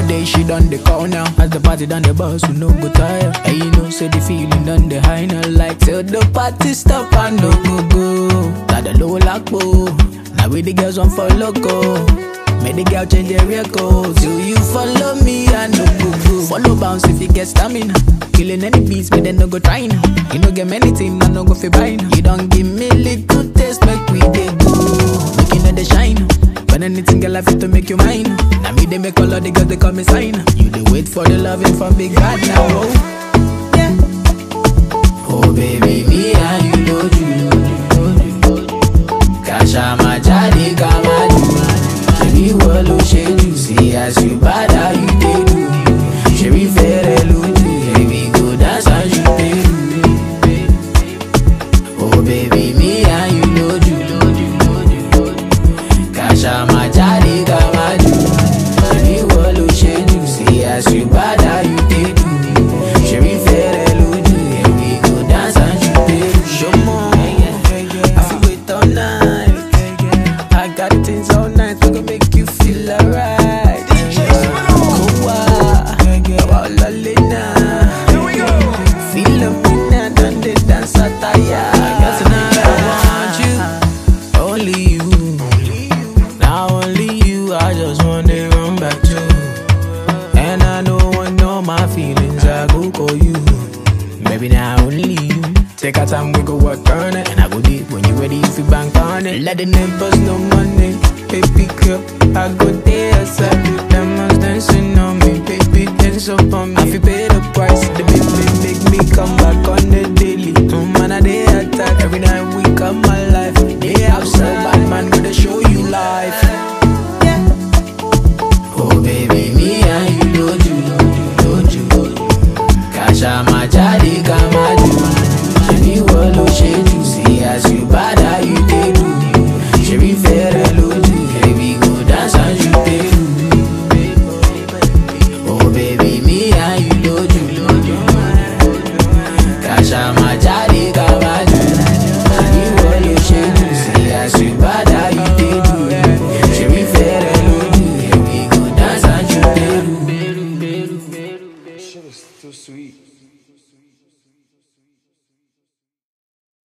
day she done the call now. As the party done the bus, we no go tire. And you know, say the feeling done the high now. Like till the party stop and no go. Got the low lock, now with the girls on for loco. Make the girl change their record. So you follow me and no go. Follow bounce if you get stamina. Killing any beats, but then no go try now. You no get many things, I no go fi buy now. You don't give me little taste, make we dey go. Making all the shine. When anything girl I fit to make you mine. Now me they make all of the girls they call me sign. You they wait for the loving from big bad now. Oh, yeah. Oh baby, me and you know you. Kasha my jadi kamadu. She wallow, she juicy as you bad how you dey do. She be fair luju, baby go dance and you dey do. Oh baby, me and you know you. Kasha my jadi kamadu. She be wallow, she juicy as you bad how you dey do. She be fair luju, baby go dance and you dey do. Show more, I feel wait all night. I got things all night, we gon' make you feel alright. Feel up in and done the dance attire. Tonight I want you, only you. Now only you, I just wanna run back to. And I don't want no my feelings, I go call you. Maybe now only you. Take our time, we go work on it. And I go deep when you ready, if you bank on it. Let the neighbors know money. Baby girl, I go there outside with them ones dancing on me. Baby, dance up on me. I feel pay the price. The baby make me come back on the daily. Man, I they attack every night we come my life. They outside, bad man, gonna show you life.